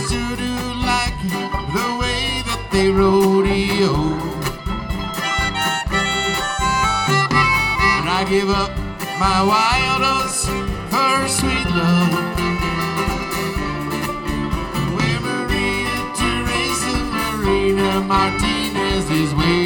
sure do like the way that they rodeo. And I give up my wild oats for her sweet love. Where Maria Teresa Marina Martinez is waiting.